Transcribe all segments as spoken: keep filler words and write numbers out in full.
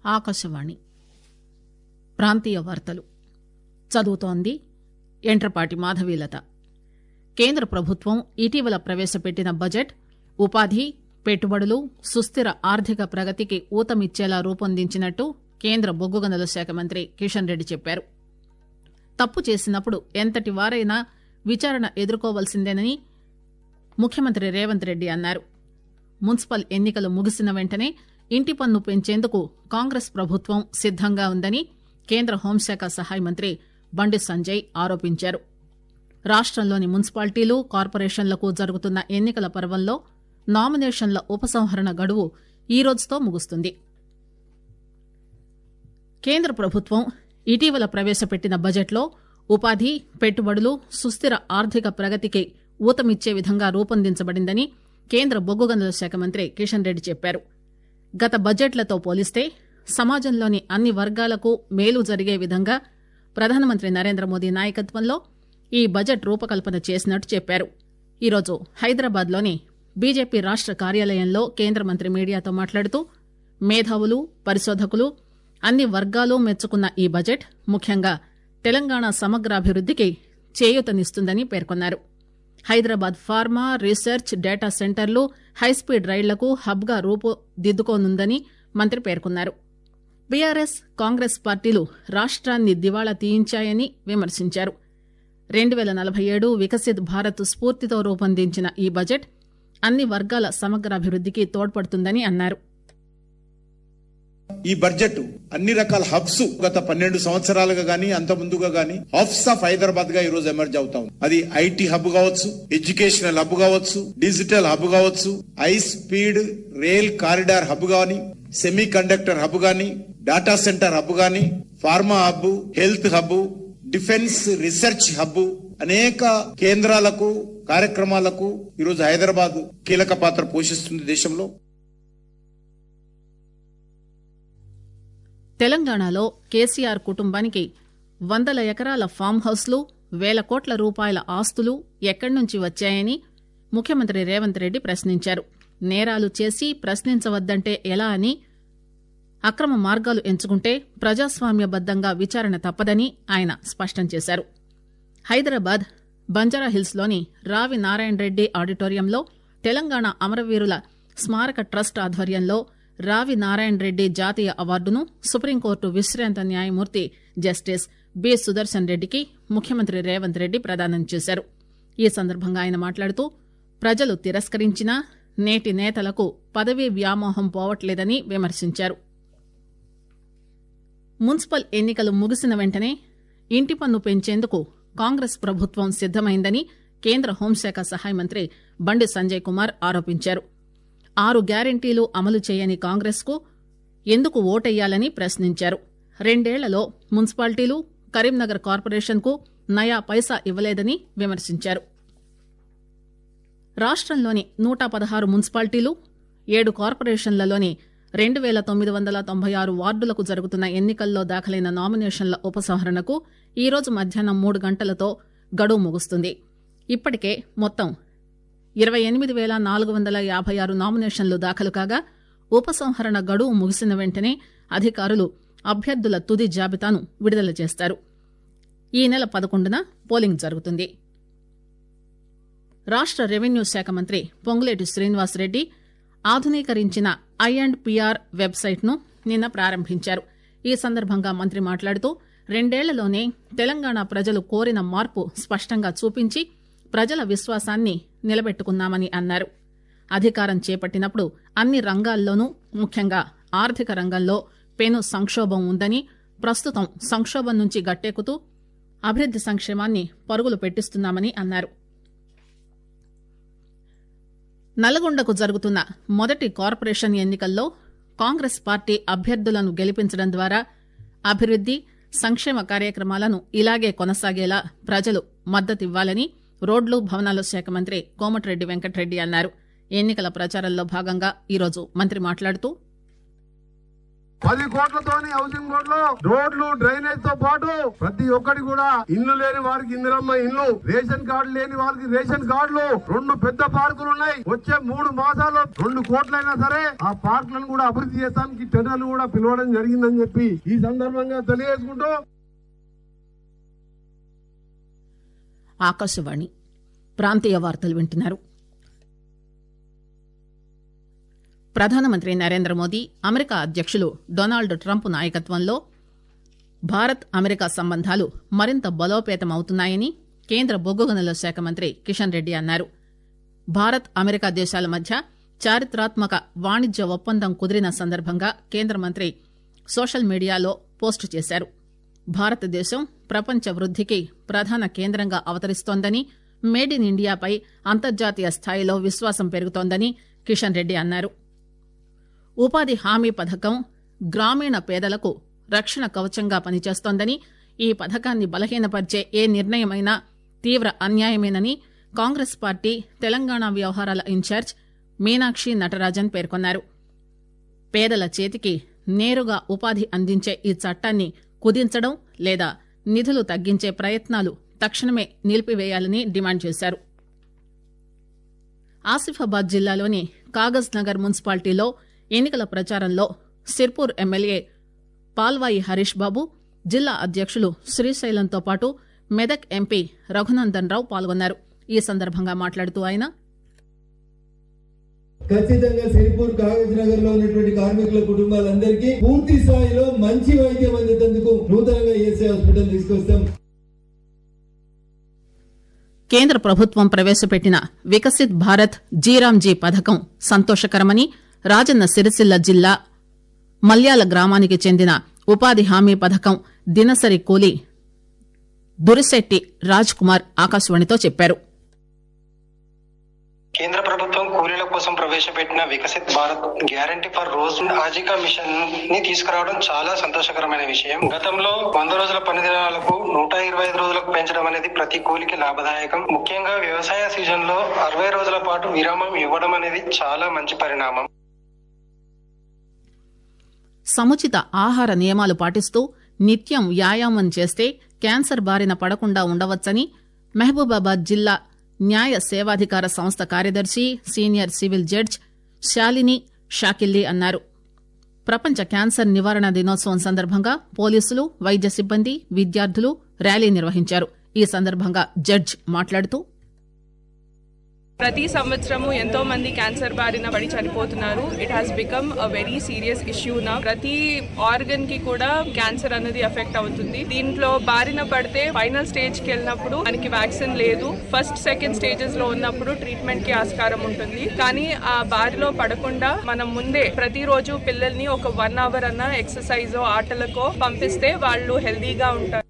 ఆకాశవాణి ప్రాంతీయ వార్తలు చదువుతోంది ఎంట్రపాటి మాధవీలత. కేంద్ర ప్రభుత్వం ఇటీవల ప్రవేశపెట్టిన బడ్జెట్ ఉపాధి, పెట్టుబడులు, సుస్థిర ఆర్థిక ప్రగతికి ఊతమిచ్చేలా రూపొందించినట్టు కేంద్ర బొగ్గు గనుల శాఖ మంత్రి కిషన్ రెడ్డి చెప్పారు. తప్పు చేసినప్పుడు ఎంతటి వారైనా విచారణ ఎదుర్కోవాల్సిందేనని ముఖ్యమంత్రి రేవంత్ రెడ్డి అన్నారు. మున్సిపల్ ఎన్నికలు ముగిసిన వెంటనే ఇంటి పన్ను పెంచేందుకు కాంగ్రెస్ ప్రభుత్వం సిద్దంగా ఉందని కేంద్ర హోంశాఖ సహాయ మంత్రి బండి సంజయ్ ఆరోపించారు. రాష్టంలోని మున్సిపాలిటీలు, కార్పొరేషన్లకు జరుగుతున్న ఎన్నికల పర్వంలో నామినేషన్ల ఉపసంహరణ గడువు ఈ రోజుతో ముగుస్తుంది. కేంద్ర ప్రభుత్వం ఇటీవల ప్రవేశపెట్టిన బడ్జెట్లో ఉపాధి, పెట్టుబడులు, సుస్థిర ఆర్థిక ప్రగతికి ఊతమిచ్చే విధంగా రూపొందించబడిందని కేంద్ర బొగ్గు గనుల శాఖ మంత్రి కిషన్ రెడ్డి చెప్పారు. గత బడ్జెట్లతో పోలిస్తే సమాజంలోని అన్ని వర్గాలకు మేలు జరిగే విధంగా ప్రధానమంత్రి నరేంద్ర మోదీ నాయకత్వంలో ఈ బడ్జెట్ రూపకల్పన చేసినట్టు చెప్పారు. ఈరోజు హైదరాబాద్లోని బీజేపీ రాష్ట కార్యాలయంలో కేంద్ర మంత్రి మీడియాతో మాట్లాడుతూ మేధావులు, పరిశోధకులు, అన్ని వర్గాలు మెచ్చుకున్న ఈ బడ్జెట్ ముఖ్యంగా తెలంగాణ సమగ్రాభివృద్దికి చేయూతనిస్తుందని పేర్కొన్నారు. హైదరాబాద్ ఫార్మా, రీసెర్చ్, డేటా సెంటర్లు, హైస్పీడ్ రైళ్లకు హబ్గా రూపుదిద్దుకోనుందని మంత్రి పేర్కొన్నారు. బీఆర్ఎస్, కాంగ్రెస్ పార్టీలు రాష్ట్రాన్ని దివాళా తీయించాయని విమర్శించారు. రెండు పేల నలభై ఏడు వికసిత్ భారత్ స్ఫూర్తితో రూపొందించిన ఈ బడ్జెట్ అన్ని వర్గాల సమగ్రాభివృద్దికి తోడ్పడుతుందని అన్నారు. ఈ బడ్జెట్ అన్ని రకాల హబ్స్ గత పన్నెండు సంవత్సరాలుగా గానీ అంత ముందుగా గానీ హబ్స్ ఆఫ్ హైదరాబాద్ గా ఈ రోజు ఎమర్జ్ అవుతా ఉంది. అది ఐటీ హబ్ కావచ్చు, ఎడ్యుకేషనల్ హబ్ కావచ్చు, డిజిటల్ హబ్ కావచ్చు, high speed rail corridor hub గానీ, సెమీ కండక్టర్ హబ్ గానీ, డాటా సెంటర్ హబ్ గానీ, pharma hub, health hub, defence research hub, అనేక కేంద్రాలకు, కార్యక్రమాలకు ఈరోజు హైదరాబాద్ కీలక పాత్ర పోషిస్తుంది దేశంలో. తెలంగాణలో కేసీఆర్ కుటుంబానికి వందల ఎకరాల ఫామ్ హౌస్లు, వేల కోట్ల రూపాయల ఆస్తులు ఎక్కడి నుంచి వచ్చాయని ముఖ్యమంత్రి రేవంత్ రెడ్డి ప్రశ్నించారు. నేరాలు చేసి ప్రశ్నించవద్దంటే ఎలా అని, అక్రమ మార్గాలు ఎంచుకుంటే ప్రజాస్వామ్యబద్దంగా విచారణ తప్పదని ఆయన స్పష్టం చేశారు. హైదరాబాద్ బంజారాహిల్స్లోని రావి నారాయణ రెడ్డి ఆడిటోరియంలో తెలంగాణ అమరవీరుల స్మారక ట్రస్ట్ ఆధ్వర్యంలో రావి నారాయణ రెడ్డి జాతీయ అవార్డును సుప్రీంకోర్టు విశ్రాంత న్యాయమూర్తి జస్టిస్ బి సుదర్శన్ రెడ్డికి ముఖ్యమంత్రి రేవంత్ రెడ్డి ప్రదానం చేశారు. ఈ సందర్భంగా ఆయన మాట్లాడుతూ ప్రజలు తిరస్కరించినా నేటి నేతలకు పదవీ వ్యామోహం పోవట్లేదని విమర్శించారు. మున్సిపల్ ఎన్నికలు ముగిసిన వెంటనే ఇంటి పన్ను పెంచేందుకు కాంగ్రెస్ ప్రభుత్వం సిద్దమైందని కేంద్ర హోంశాఖ సహాయ మంత్రి బండి సంజయ్ కుమార్ ఆరోపించారు. ఆరు గ్యారంటీలు అమలు చేయని కాంగ్రెస్ కు ఎందుకు ఓటెయ్యాలని ప్రశ్నించారు. రెండేళ్లలో మున్సిపాలిటీలు, కరీంనగర్ కార్పొరేషన్ కు నయా పైసా ఇవ్వలేదని విమర్శించారు. రాష్టంలోని నూట పదహారు మున్సిపాలిటీలు, ఏడు కార్పొరేషన్లలోని రెండు పేల తొమ్మిది వందల తొంభై ఆరు వార్డులకు జరుగుతున్న ఎన్నికల్లో దాఖలైన నామినేషన్ల ఉపసంహరణకు ఈరోజు మధ్యాహ్నం మూడు గంటలతో గడువు ముగుస్తుంది. ఇప్పటికే మొత్తం ఇరవై ఎనిమిది పేల నాలుగు వందల యాభై ఆరు నామినేషన్లు దాఖలు కాగా ఉపసంహరణ గడువు ముగిసిన వెంటనే అధికారులు అభ్యర్థుల తుది జాబితాను విడుదల చేస్తారు. ఈ నెల పదకొండున పోలింగ్ జరుగుతుంది. రాష్ట రెవెన్యూ శాఖ మంత్రి పొంగులేటి శ్రీనివాసరెడ్డి ఆధునీకరించిన ఐ అండ్ పీఆర్ వెబ్సైట్ ను నిన్న ప్రారంభించారు. ఈ సందర్భంగా మంత్రి మాట్లాడుతూ రెండేళ్లలోనే తెలంగాణ ప్రజలు కోరిన మార్పు స్పష్టంగా చూపించి ప్రజల విశ్వాసాన్ని నిలబెట్టుకున్నామని అన్నారు. అధికారం చేపట్టినప్పుడు అన్ని రంగాల్లోనూ, ముఖ్యంగా ఆర్థిక రంగంలో పెను సంక్షోభం ఉందని, ప్రస్తుతం సంక్షోభం నుంచి గట్టెక్కుతూ అభివృద్ది సంక్షేమాన్ని పరుగులు పెట్టిస్తున్నామని అన్నారు. నల్గొండకు జరుగుతున్న మొదటి కార్పొరేషన్ ఎన్నికల్లో కాంగ్రెస్ పార్టీ అభ్యర్థులను గెలిపించడం ద్వారా అభివృద్ది, సంక్షేమ కార్యక్రమాలను ఇలాగే కొనసాగేలా ప్రజలు మద్దతివ్వాలని రోడ్లు, భవనాల శాఖ మంత్రి కోమటిరెడ్డి వెంకటరెడ్డి అన్నారు. ఎన్నికల ప్రచారంలో భాగంగా ఈరోజు మంత్రి మాట్లాడుతూ పది కోట్లతోని హౌసింగ్ బోర్డు లో రోడ్లు డ్రైనేజ్ తో పాటు ప్రతి ఒక్కటి కూడా ఇల్లు లేని వారికి ఇందిరమ్మ ఇల్లు, రేషన్ కార్డు లేని వారికి రేషన్ కార్డులు, రెండు పెద్ద పార్కులు ఉన్నాయి. వచ్చే మూడు మాసాల్లో రెండు కోట్లైనా సరే ఆ పార్కులను కూడా అభివృద్ధి చేస్తానికి టెండర్లు కూడా పిలవడం జరిగిందని చెప్పి ఈ సందర్భంగా తెలియజేసుకుంటూ. ఆకాశవాణి ప్రాంతీయ వార్తలు వింటున్నారు. ప్రధానమంత్రి నరేంద్ర మోదీ అమెరికా అధ్యక్షులు డొనాల్డ్ ట్రంప్ నాయకత్వంలో భారత్ అమెరికా సంబంధాలు మరింత బలోపేతమవుతున్నాయని కేంద్ర బొగ్గు గనుల శాఖ మంత్రి కిషన్ రెడ్డి అన్నారు. భారత్ అమెరికా దేశాల మధ్య చారిత్రాత్మక వాణిజ్య ఒప్పందం కుదిరిన సందర్భంగా కేంద్ర మంత్రి సోషల్ మీడియాలో పోస్టు చేశారు. భారతదేశం ప్రపంచ వృద్దికి ప్రధాన కేంద్రంగా అవతరిస్తోందని, మేడ్ ఇన్ ఇండియాపై అంతర్జాతీయ స్థాయిలో విశ్వాసం పెరుగుతోందని కిషన్ రెడ్డి అన్నారు. ఉపాధి హామీ పథకం గ్రామీణ పేదలకు రక్షణ కవచంగా పనిచేస్తోందని, ఈ పథకాన్ని బలహీనపరిచే ఏ నిర్ణయమైనా తీవ్ర అన్యాయమేనని కాంగ్రెస్ పార్టీ తెలంగాణ వ్యవహారాల ఇన్ఛార్జ్ మీనాక్షి నటరాజన్ పేర్కొన్నారు. పేదల చేతికి నేరుగా ఉపాధి అందించే ఈ చట్టాన్ని కుదించడం లేదా నిధులు తగ్గించే ప్రయత్నాలు తక్షణమే నిలిపివేయాలని డిమాండ్ చేశారు. ఆసిఫాబాద్ జిల్లాలోని కాగజ్ నగర్ మున్సిపాలిటీలో ఎన్నికల ప్రచారంలో సిర్పూర్ ఎమ్మెల్యే పాల్వాయి హరీష్ బాబు, జిల్లా అధ్యక్షులు శ్రీశైలంతో పాటు మెదక్ ఎంపీ రఘునందన్ రావు పాల్గొన్నారు. ఈ సందర్భంగా మాట్లాడుతూ ఆయన ఖచ్చితంగా సిరిపూర్ కాగజ్ నగర్ లో ఉన్నటువంటి కార్మికుల కుటుంబాలందరికీ పూర్తి స్థాయిలో మంచి వైద్యం అందేందుకు నూతనంగా ఏసీ హాస్పిటల్ తీసుకొస్తాం. కేంద్ర ప్రభుత్వం ప్రవేశపెట్టిన వికసిత్ భారత్ జీరాంజీ పథకం సంతోషకరమని రాజన్న సిరిసిల్ల జిల్లా మల్యాల గ్రామానికి చెందిన ఉపాధి హామీ పథకం దినసరి కూలీ దురిశెట్టి రాజ్ కుమార్ ఆకాశవాణితో చెప్పారు. కేంద్ర ప్రభుత్వం కూలీల కోసం ప్రవేశపెట్టిన Viksit Bharat guarantee for Rozgar Ajeevika mission ని తీసుకురావడం చాలా సంతోషకరమైన విషయం. గతంలో వంద రోజుల పని దినాలకు నూట ఇరవై ఐదు రోజులకు పెంచడం అనేది ప్రతి కూలికి లాభదాయకం. ముఖ్యంగా వ్యవసాయ సీజన్ లో అరవై రోజుల పాటు విరామం ఇవ్వడం అనేది చాలా మంచి పరిణామం. సముచిత ఆహార నియమాలు పాటిస్తూ నిత్యం వ్యాయామం చేస్తే క్యాన్సర్ బారిన పడకుండా ఉండవచ్చని మహబూబాబాద్ జిల్లా న్యాయ సేవాధికార సంస్థ కార్యదర్శి senior civil judge Shalini Shakilli అన్నారు. ప్రపంచ క్యాన్సర్ నివారణ దినోత్సవం సందర్భంగా పోలీసులు, వైద్య సిబ్బంది, విద్యార్థులు ర్యాలీ నిర్వహించారు. ఈ సందర్భంగా జడ్జ్ మాట్లాడుతూ ప్రతి సంవత్సరము ఎంతో మంది క్యాన్సర్ బారిన పడి చనిపోతున్నారు. It has become a very serious issue నా. ప్రతి ఆర్గన్ కి కూడా క్యాన్సర్ అనేది ఎఫెక్ట్ అవుతుంది. దీంట్లో బారిన పడితే ఫైనల్ స్టేజ్ కి వెళ్ళినప్పుడు మనకి వ్యాక్సిన్ లేదు. ఫస్ట్ సెకండ్ స్టేజెస్ లో ఉన్నప్పుడు ట్రీట్మెంట్ కి ఆస్కారం ఉంటుంది. కానీ ఆ బారిలో పడకుండా మనం ముందే ప్రతిరోజు పిల్లల్ని ఒక వన్ అవర్ అన్న ఎక్సర్సైజ్ ఆటలకో పంపిస్తే వాళ్ళు హెల్దీగా ఉంటారు.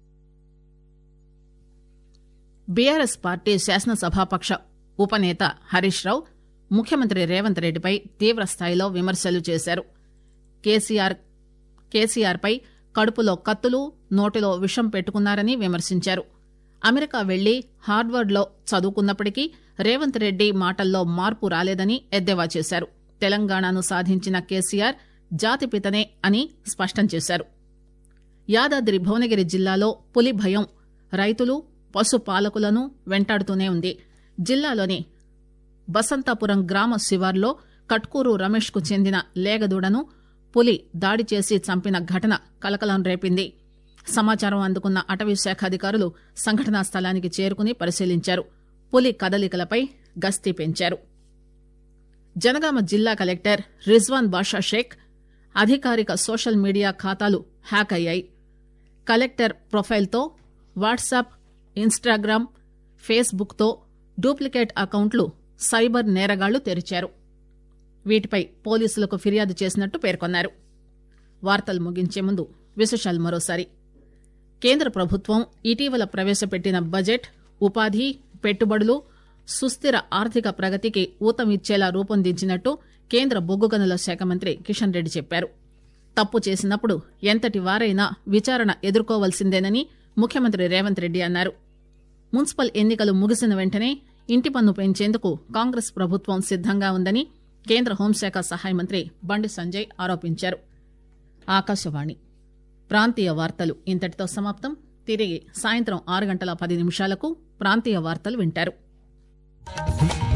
బీఆర్ఎస్ పార్టీ శాసనసభాపక్ష ఉపనేత హరీష్ రావు ముఖ్యమంత్రి రేవంత్ రెడ్డిపై తీవ్రస్థాయిలో విమర్శలు చేశారు. కేసీఆర్ కేసీఆర్పై కడుపులో కత్తులు, నోటిలో విషం పెట్టుకున్నారని విమర్శించారు. అమెరికా వెళ్లి హార్వర్డ్లో చదువుకున్నప్పటికీ రేవంత్ రెడ్డి మాటల్లో మార్పు రాలేదని ఎద్దేవా చేశారు. తెలంగాణను సాధించిన కేసీఆర్ జాతిపితనే అని స్పష్టం చేశారు. యాదాద్రి భువనగిరి జిల్లాలో పులి భయం రైతులు, పశుపాలకులను వెంటాడుతూనే ఉంది. జిల్లాలోని బసంతాపురం గ్రామ శివార్లో కట్కూరు రమేష్ కు చెందిన లేగదూడను పులి దాడి చేసి చంపిన ఘటన కలకలం రేపింది. సమాచారం అందుకున్న అటవీ శాఖ అధికారులు సంఘటనా స్థలానికి చేరుకుని పరిశీలించారు. పులి కదలికలపై గస్తీ పెంచారు. జనగామ జిల్లా కలెక్టర్ రిజ్వాన్ బాషా షేక్ అధికారిక సోషల్ మీడియా ఖాతాలు హ్యాక్ అయ్యాయి. కలెక్టర్ ప్రొఫైల్తో వాట్సాప్, ఇన్స్టాగ్రామ్, ఫేస్బుక్ తో డూప్లికేట్ అకౌంట్లు సైబర్ నేరగాళ్లు తెరిచారు. వీటిపై పోలీసులకు ఫిర్యాదు చేసినట్టు పేర్కొన్నారు. వార్తలు ముగించే ముందు విశేషాలు మరోసారి. కేంద్ర ప్రభుత్వం ఇటీవల ప్రవేశపెట్టిన బడ్జెట్ ఉపాధి, పెట్టుబడులు, సుస్థిర ఆర్థిక ప్రగతికి ఊతమిచ్చేలా రూపొందించినట్టు కేంద్ర బొగ్గు గనుల శాఖ మంత్రి కిషన్ రెడ్డి చెప్పారు. తప్పు చేసినప్పుడు ఎంతటి వారైనా విచారణ ఎదుర్కోవాల్సిందేనని ముఖ్యమంత్రి రేవంత్ రెడ్డి అన్నారు. మున్సిపల్ ఎన్నికలు ముగిసిన వెంటనే ఇంటి పన్ను పెంచేందుకు కాంగ్రెస్ ప్రభుత్వం సిద్దంగా ఉందని కేంద్ర హోంశాఖ సహాయ మంత్రి బండి సంజయ్ ఆరోపించారు. ఆకాశవాణి ప్రాంతీయ వార్తలు ఇంతటితో సమాప్తం. తిరిగి సాయంత్రం ఆరు గంటల పది నిమిషాలకు ప్రాంతీయ వార్తలు వింటారు.